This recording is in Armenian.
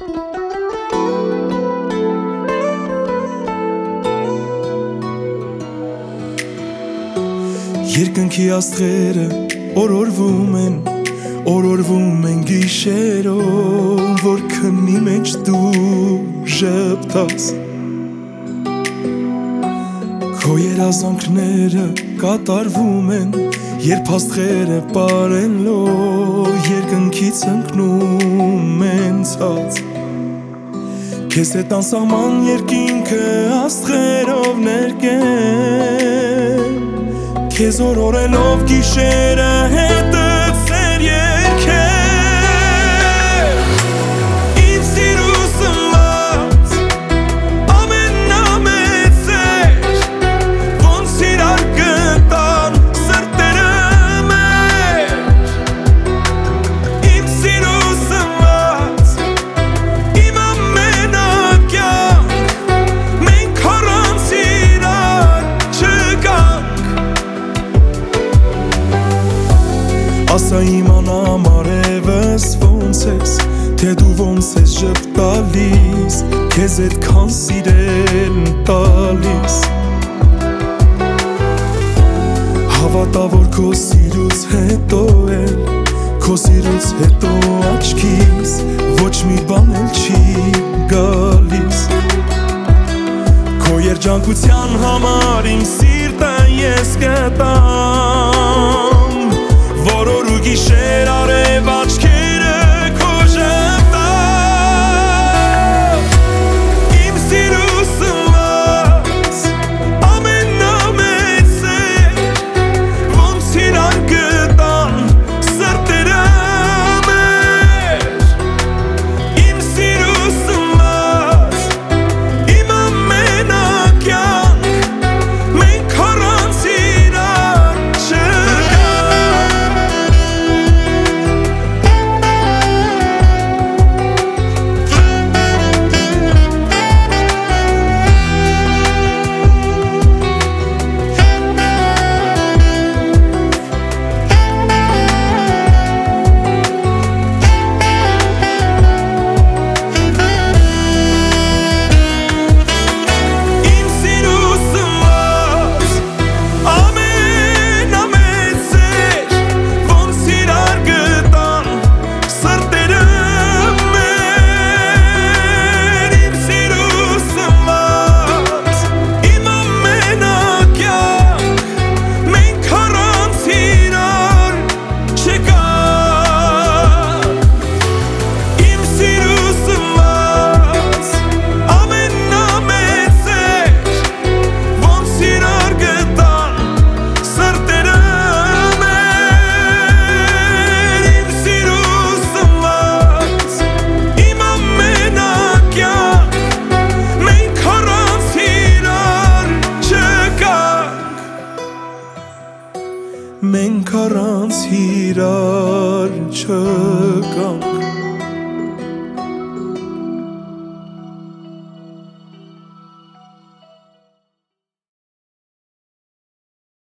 Երկնքի աստղերը օրորվում են գիշերով, որ քնի մեջ դու ժպտաս։ Քո երազանքները կատարվում են, երբ աստղերը պարելով երկնքից ընկնում են ցած։ Քեզ հետ անսահման երկինքը աստղերով ներկեն, քեզ օրորելով գիշերը հետդ սեր երկեն։ Իմ սիրու սնված ամենամեծ սեր, ոնց իրար գտան սրտերը մեր։ Իմ սիրու սնված իմ ամենակյանք, մենք առանց իրար չկանք։ Ասա իմանամ արևս ոնց ես, թե դու ոնց ես ժպտալիս, քեզ այդքան սիրել տալիս։ Հավատա որ քո սիրուց հետո աչքիս ոչ մի բան էլ չի գալիս։ Քո երջանկության համար իմ սիրտը ես կտամ, որ օր ու գիշեր արև աչքերը քո ժպտան։ Իմ սիրու սնված ամենամեծ սեր, ոնց իրար գտան սրտերը մեր։ Իմ սիրու սնված իմ ամենակյանք, մենք առանց իրար մենք առանց իրար չկանք։